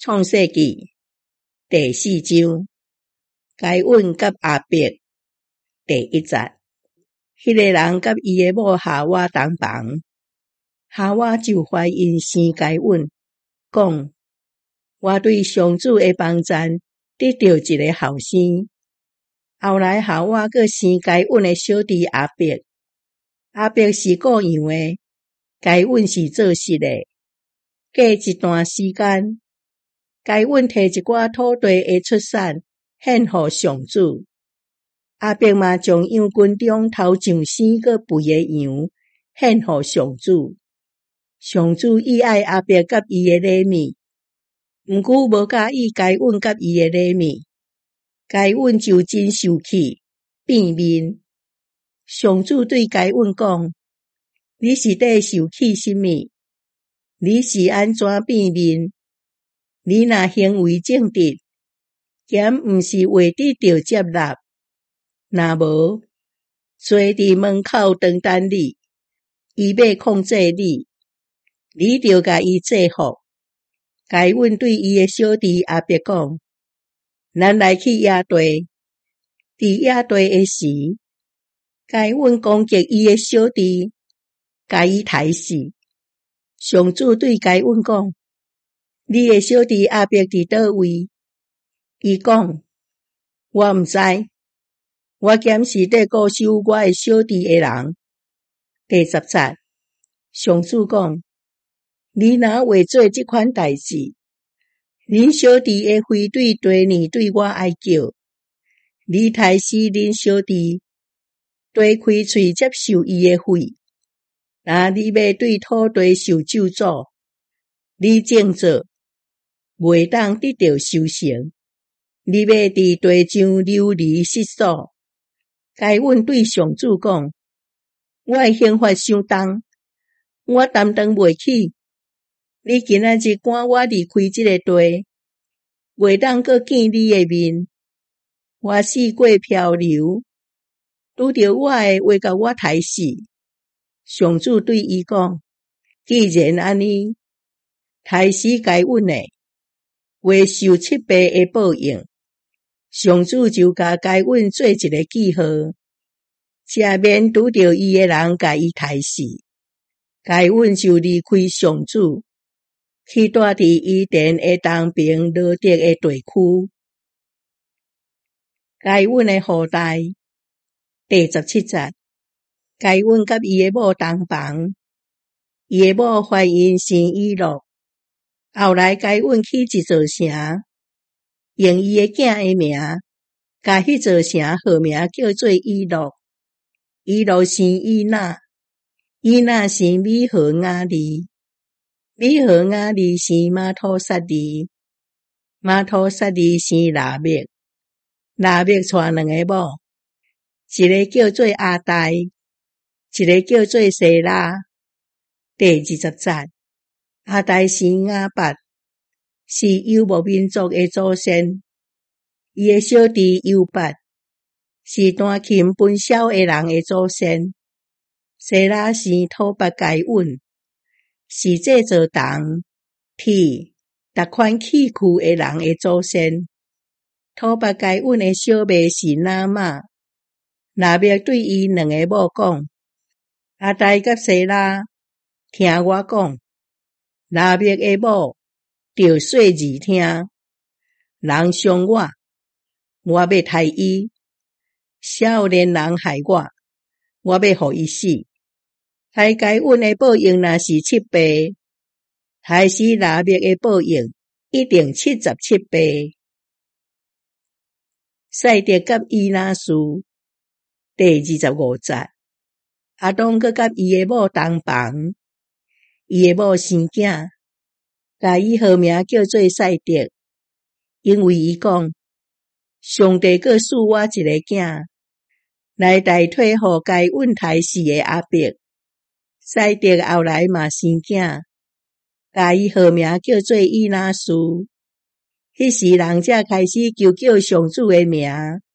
创世纪第4章，该隐甲亚伯第1节。迄个人甲伊的某夏娃同房，夏娃就怀孕生该隐，讲：我对上主的帮赞得到一个后生。后来夏娃阁生该隐的小弟亚伯，亚伯是顾羊的，该隐是做事的。过一段时间，该隐摕一寡土地的出产献予上主。亚伯嘛将羊群中头上生阁肥的羊献予上主。上主喜爱亚伯甲伊的礼物，毋过无介意该隐甲伊的礼物。该隐就真受气，变面。上主对该隐讲：你是在受气什么？你是安怎变面？你若行为正直，咸毋是会得到接纳。若无，坐伫门口等等你，伊要控制你，你就甲伊制服。该隐对伊的小弟亚伯讲：咱来去野地。伫野地的时，该隐攻击伊的小弟，甲伊杀死。上主对该隐讲：你的小弟亚伯伫倒位？伊讲：我毋知，我咸是伫顾守我的小弟的人。第10节，上主讲：你若为做这款代志，恁小弟的血对第二对我哀叫，你杀死恁小弟，对开喙接受伊的血。若你要对土地受咒诅，你正做，袂当得到修成。你要伫地上流离失所。该隐对上主讲：我的刑罚伤重，我担当袂起。你今仔日赶我离开这个地，袂当阁见你的面。我四过漂流，拄着我的话甲我杀死。上主对伊讲：既然安尼，杀死该隐的，会受7倍的报应。上主就甲该隐做一个记号，正面拄着伊的人甲伊杀死。该隐就离开上主，去住伫伊殿的东边罗德的地区。该隐的后代第17节。该隐甲伊的某同房，伊的某怀孕生以诺。后来该隐去一座城，用伊的囝的名，甲迄座城号名叫做以诺。以诺生以那，以那生米和雅利，米和雅利生马土撒利，马土撒利生拉麦，拉麦带2个某，一个叫做阿代，一个叫做西拉。第20节，阿代生亚伯，是游牧民族的祖先。伊的小弟游伯，是弹琴分晓的人的祖先。西拉生土伯该隐，是制作铜、铁、逐款器具的人的祖先。土伯该隐的小妹是拿玛。拿麦对伊2个某讲：阿代甲西拉，听我讲，拿麦的某着说字听，人伤我，我要杀伊；少年人害我，我要互伊死。杀该隐的报应若是7倍，杀死拿麦的报应一定77倍。赛德甲以拿书第25节。阿当阁甲伊的某同房，伊的某生囝，甲伊号名叫做赛德，因为伊讲：上帝阁赐我一个囝，来代替互该隐杀死的亚伯。赛德后来嘛生囝，甲伊号名叫做以拿书。迄时人才开始求叫上主的名。